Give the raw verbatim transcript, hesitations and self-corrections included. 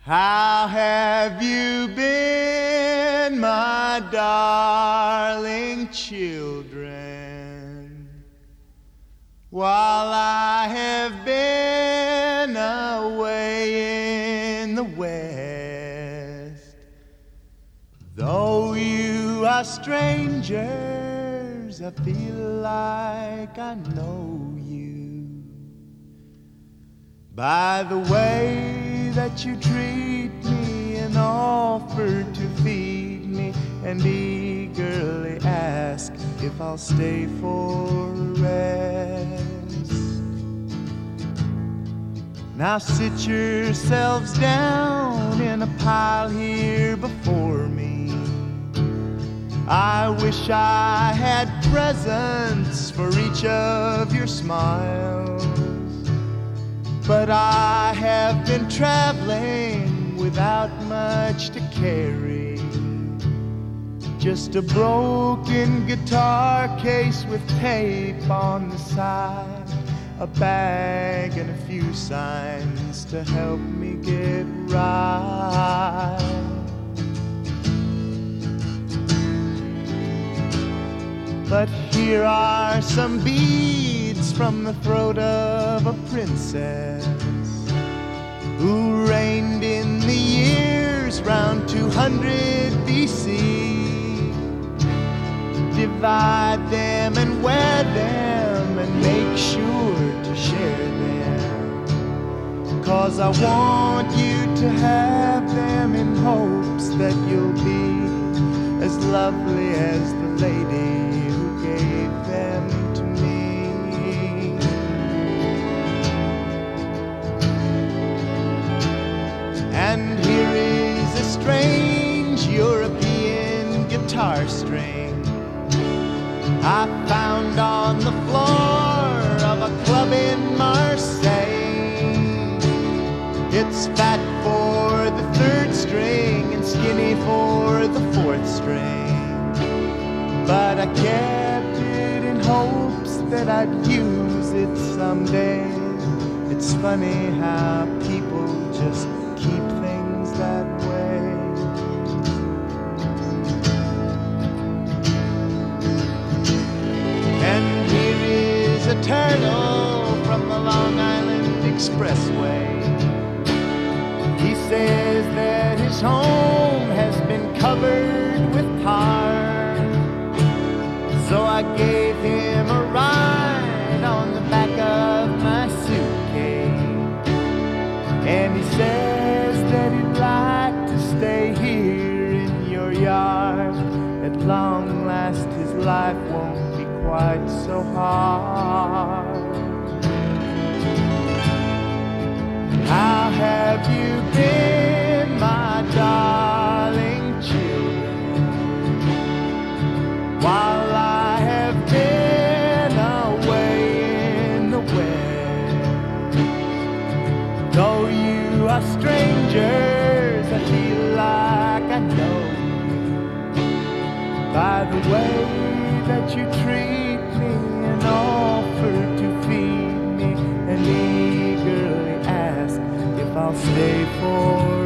How have you been, my darling children, while I have been away in the West? Though you are strangers, I feel like I know you by the way that you treat me and offer to feed me and eagerly ask if I'll stay for rest. Now sit yourselves down in a pile here before me. I wish I had presents for each of your smiles, but I have been traveling without much to carry. Just a broken guitar case with tape on the side, a bag and a few signs to help me get right. But here are some beads from the throat of a princess who reigned in the years round two hundred B C. Divide them and wear them and make sure to share them, 'cause I want you to have them in hopes that you'll be as lovely as the lady gave them to me. And here is a strange European guitar string I found on the floor of a club in Marseille. It's fat for the third string and skinny for the fourth string, but I kept it in hopes that I'd use it someday. It's funny how people just keep things that way. And here is a turtle from the Long Island Expressway. He says that his home has been covered with tar, so I gave him a ride on the back of my suitcase. And he says that he'd like to stay here in your yard. At long last his life won't be quite so hard. How have you been, my darling children, while I have been away in the West? Though you are strangers, I feel like I know by the way that you treat me and offer to feed me and eagerly ask if I'll stay for